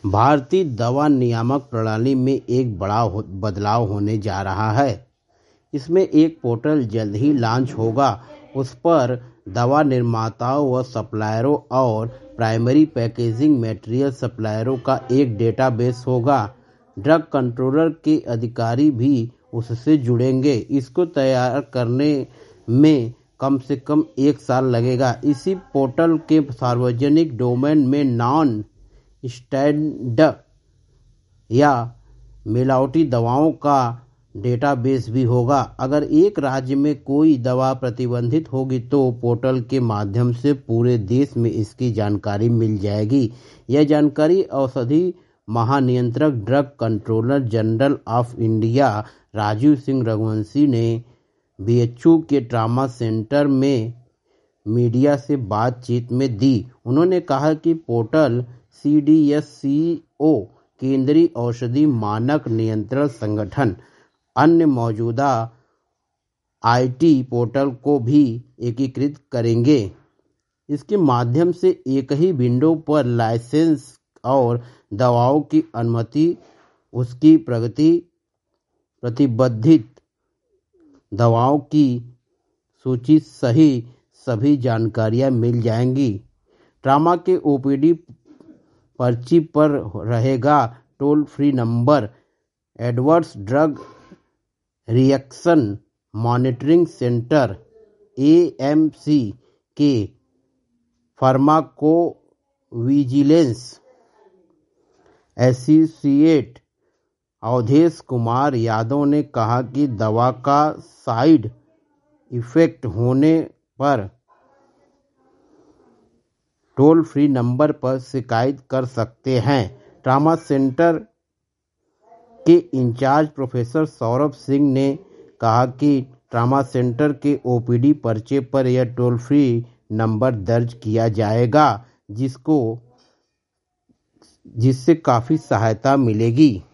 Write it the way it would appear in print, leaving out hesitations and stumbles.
भारतीय दवा नियामक प्रणाली में एक बड़ा बदलाव होने जा रहा है। इसमें एक पोर्टल जल्द ही लॉन्च होगा। उस पर दवा निर्माताओं व सप्लायरों और प्राइमरी पैकेजिंग मटेरियल सप्लायरों का एक डेटाबेस होगा। ड्रग कंट्रोलर के अधिकारी भी उससे जुड़ेंगे। इसको तैयार करने में कम से कम 1 साल लगेगा। इसी पोर्टल के सार्वजनिक डोमेन में नॉन स्टैंडर्ड या मिलावटी दवाओं का डेटाबेस भी होगा। अगर एक राज्य में कोई दवा प्रतिबंधित होगी तो पोर्टल के माध्यम से पूरे देश में इसकी जानकारी मिल जाएगी। यह जानकारी औषधि महानियंत्रक drug controller general of India Rajiv Singh Raghuvanshi ने बीएचयू के ट्रामा सेंटर में मीडिया से बातचीत में दी। उन्होंने कहा कि पोर्टल सीडीएससीओ केंद्रीय औषधि मानक नियंत्रण संगठन अन्य मौजूदा आईटी पोर्टल को भी एकीकृत करेंगे। इसके माध्यम से एक ही विंडो पर लाइसेंस और दवाओं की अनुमति, उसकी प्रगति, प्रतिबंधित दवाओं की सूची सही सभी जानकारियां मिल जाएंगी। ट्रामा के ओपीडी पर्ची पर रहेगा toll free number. Adverse drug reaction monitoring centre AMC के फार्माकोविजिलेंस एसोसिएट अवधेश कुमार यादव ने कहा कि दवा का साइड इफेक्ट होने पर टोल फ्री नंबर पर शिकायत कर सकते हैं। ट्रामा सेंटर के इंचार्ज प्रोफेसर सौरभ सिंह ने कहा कि ट्रामा सेंटर के ओपीडी पर्चे पर यह टोल फ्री नंबर दर्ज किया जाएगा, जिससे काफ़ी सहायता मिलेगी।